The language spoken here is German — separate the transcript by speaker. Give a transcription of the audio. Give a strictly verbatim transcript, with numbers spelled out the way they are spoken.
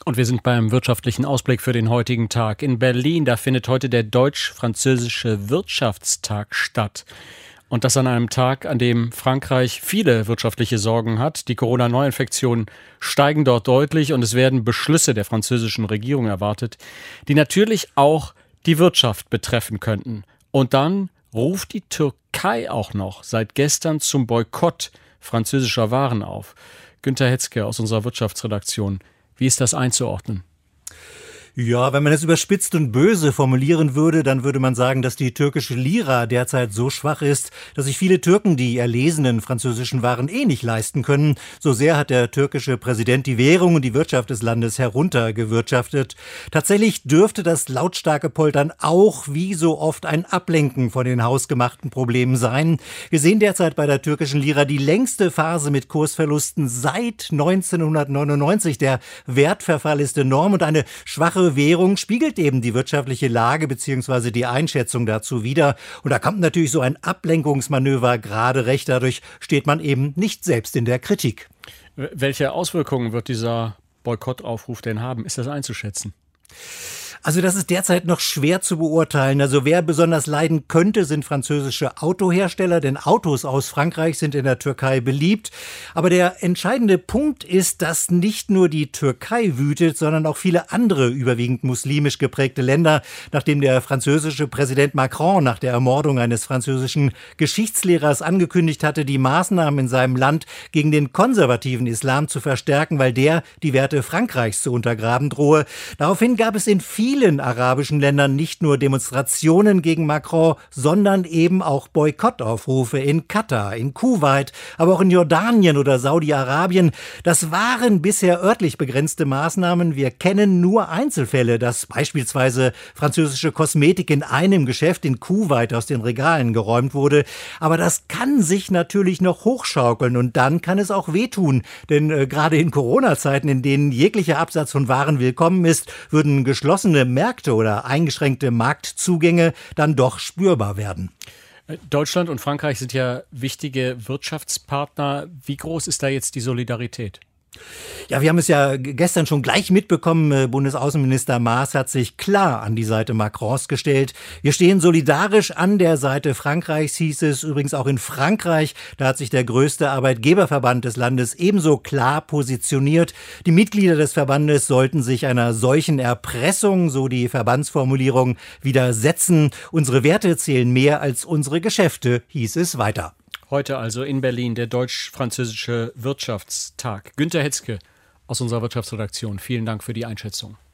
Speaker 1: Und wir sind beim wirtschaftlichen Ausblick für den heutigen Tag. In Berlin, da findet heute der deutsch-französische Wirtschaftstag statt. Und das an einem Tag, an dem Frankreich viele wirtschaftliche Sorgen hat. Die Corona-Neuinfektionen steigen dort deutlich und es werden Beschlüsse der französischen Regierung erwartet, die natürlich auch die Wirtschaft betreffen könnten. Und dann ruft die Türkei auch noch seit gestern zum Boykott französischer Waren auf. Günter Hetzke aus unserer Wirtschaftsredaktion. Wie ist das einzuordnen?
Speaker 2: Ja, wenn man es überspitzt und böse formulieren würde, dann würde man sagen, dass die türkische Lira derzeit so schwach ist, dass sich viele Türken die erlesenen französischen Waren eh nicht leisten können. So sehr hat der türkische Präsident die Währung und die Wirtschaft des Landes heruntergewirtschaftet. Tatsächlich dürfte das lautstarke Poltern auch wie so oft ein Ablenken von den hausgemachten Problemen sein. Wir sehen derzeit bei der türkischen Lira die längste Phase mit Kursverlusten seit neunzehnhundertneunundneunzig. Der Wertverfall ist enorm und eine schwache Währung spiegelt eben die wirtschaftliche Lage bzw. die Einschätzung dazu wider. Und da kommt natürlich so ein Ablenkungsmanöver gerade recht. Dadurch steht man eben nicht selbst in der Kritik.
Speaker 1: Welche Auswirkungen wird dieser Boykottaufruf denn haben? Ist das einzuschätzen?
Speaker 2: Also das ist derzeit noch schwer zu beurteilen. Also wer besonders leiden könnte, sind französische Autohersteller, denn Autos aus Frankreich sind in der Türkei beliebt. Aber der entscheidende Punkt ist, dass nicht nur die Türkei wütet, sondern auch viele andere überwiegend muslimisch geprägte Länder, nachdem der französische Präsident Macron nach der Ermordung eines französischen Geschichtslehrers angekündigt hatte, die Maßnahmen in seinem Land gegen den konservativen Islam zu verstärken, weil der die Werte Frankreichs zu untergraben drohe. Daraufhin gab es in vielen vielen arabischen Ländern nicht nur Demonstrationen gegen Macron, sondern eben auch Boykottaufrufe in Katar, in Kuwait, aber auch in Jordanien oder Saudi-Arabien. Das waren bisher örtlich begrenzte Maßnahmen. Wir kennen nur Einzelfälle, dass beispielsweise französische Kosmetik in einem Geschäft in Kuwait aus den Regalen geräumt wurde. Aber das kann sich natürlich noch hochschaukeln und dann kann es auch wehtun. Denn äh, gerade in Corona-Zeiten, in denen jeglicher Absatz von Waren willkommen ist, würden geschlossene Märkte oder eingeschränkte Marktzugänge dann doch spürbar werden.
Speaker 1: Deutschland und Frankreich sind ja wichtige Wirtschaftspartner. Wie groß ist da jetzt die Solidarität?
Speaker 2: Ja, wir haben es ja gestern schon gleich mitbekommen. Bundesaußenminister Maas hat sich klar an die Seite Macrons gestellt. Wir stehen solidarisch an der Seite Frankreichs, hieß es übrigens auch in Frankreich. Da hat sich der größte Arbeitgeberverband des Landes ebenso klar positioniert. Die Mitglieder des Verbandes sollten sich einer solchen Erpressung, so die Verbandsformulierung, widersetzen. Unsere Werte zählen mehr als unsere Geschäfte, hieß es weiter.
Speaker 1: Heute also in Berlin der deutsch-französische Wirtschaftstag. Günter Hetzke aus unserer Wirtschaftsredaktion. Vielen Dank für die Einschätzung.